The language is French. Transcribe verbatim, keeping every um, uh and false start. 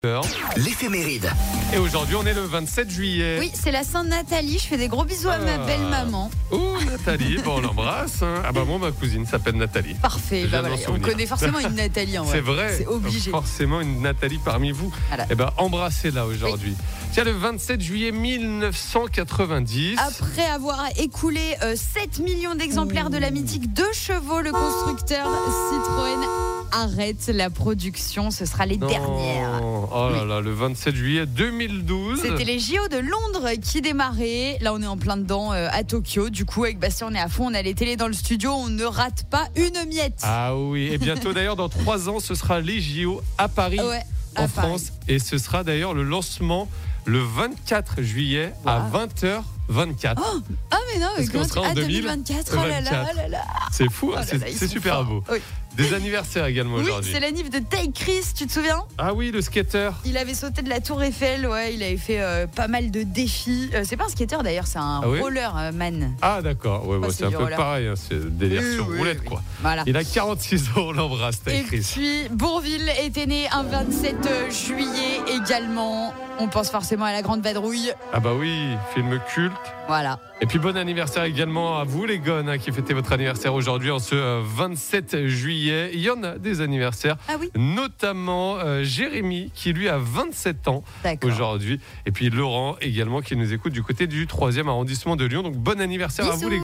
L'éphéméride. Et aujourd'hui, on est le vingt-sept juillet. Oui, c'est la Sainte-Nathalie. Je fais des gros bisous à ma Ah. belle maman. Oh, Nathalie, bon, on l'embrasse. hein. Ah bah moi, ma cousine s'appelle Nathalie. Parfait. Je Bah viens voilà, d'en on souvenir. connaît forcément une Nathalie en vrai. C'est vrai. C'est obligé. Forcément une Nathalie parmi vous. Voilà. Eh ben, embrassez-la aujourd'hui. Tiens, le vingt-sept juillet mille neuf cent quatre-vingt-dix. Après avoir écoulé euh, sept millions d'exemplaires de la mythique deux chevaux, le constructeur Citroën arrête la production. Ce sera les Non. dernières. Oh là là, le vingt-sept juillet deux mille douze. C'était les J O de Londres qui démarraient. Là, on est en plein dedans euh, à Tokyo. Du coup, avec Bastien, on est à fond. On a les télés dans le studio. On ne rate pas une miette. Ah oui, et bientôt d'ailleurs, dans trois ans, ce sera les J O à Paris, Ouais, en à Paris. France. Et ce sera d'ailleurs le lancement le vingt-quatre juillet à Wow. vingt heures vingt-quatre. Ah, mais non, Parce qu'on sera en ah, deux mille deux mille vingt-quatre. Oh là là, oh là là. C'est fou, Oh hein, là c'est là, ils c'est sont super forts. beau. Oui, Des anniversaires également oui aujourd'hui. c'est l'anniv de Ty Chris, tu te souviens? Ah oui, le skater. Il avait sauté de la tour Eiffel, ouais, il avait fait euh, pas mal de défis. Euh, c'est pas un skater d'ailleurs, c'est un Ah oui roller euh, man. Ah d'accord, ouais, Oh, bah, c'est c'est un du peu roller. pareil, hein, c'est le délire Oui, sur oui, roulette oui. quoi. Voilà. Il a quarante-six ans, on l'embrasse, Ty Et Chris. puis Bourvil était né un vingt-sept juillet également. On pense forcément à la Grande Vadrouille. Ah bah oui, film culte. Voilà. Et puis bon anniversaire également à vous les gones hein, qui fêtez votre anniversaire aujourd'hui en ce euh, vingt-sept juillet. Il y en a des anniversaires, Ah oui, notamment euh, Jérémy qui lui a vingt-sept ans d'accord. aujourd'hui. Et puis Laurent également qui nous écoute du côté du troisième arrondissement de Lyon. Donc bon anniversaire à Bisous. vous les